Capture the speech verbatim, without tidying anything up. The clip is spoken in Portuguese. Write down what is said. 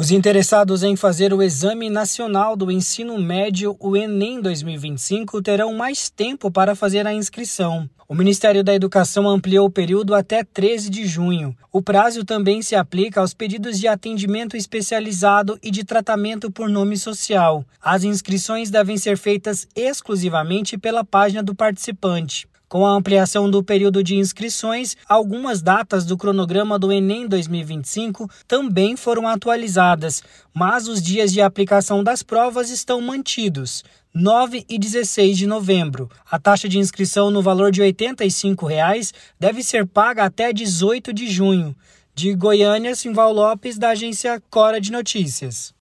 Os interessados em fazer o Exame Nacional do Ensino Médio, o Enem dois mil e vinte e cinco, terão mais tempo para fazer a inscrição. O Ministério da Educação ampliou o período até treze de junho. O prazo também se aplica aos pedidos de atendimento especializado e de tratamento por nome social. As inscrições devem ser feitas exclusivamente pela página do participante. Com a ampliação do período de inscrições, algumas datas do cronograma do Enem dois mil e vinte e cinco também foram atualizadas, mas os dias de aplicação das provas estão mantidos, nove e dezesseis de novembro. A taxa de inscrição no valor de oitenta e cinco reais deve ser paga até dezoito de junho. De Goiânia, Simval Lopes, da agência Cora de Notícias.